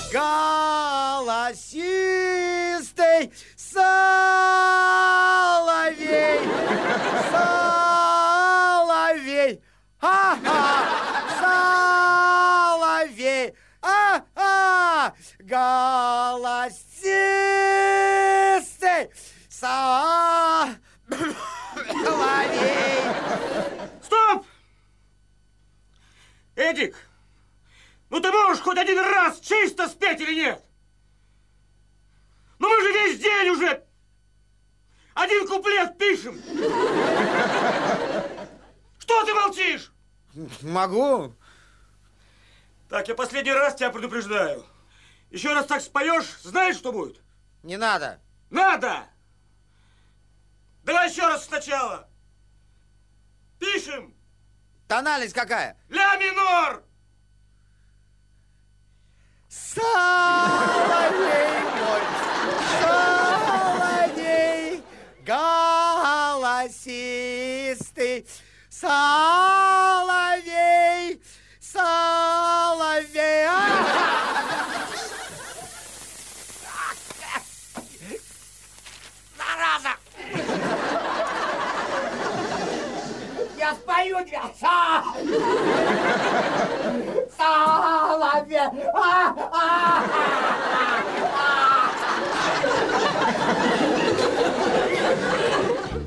голосистый соловей, соловей, соловей, голосистый соловей. Стоп! Эдик, ну ты можешь хоть один раз чисто спеть или нет? Ну мы же весь день уже один куплет пишем. Что ты молчишь? Могу. Так, я последний раз тебя предупреждаю. Еще раз так споешь, знаешь, что будет? Не надо. Надо! Давай еще раз сначала. Пишем. Тональность какая? Ля минор. Соловей мой, соловей, голосистый, соловей, соловей. Зараза! Я спою тебя! Соловей!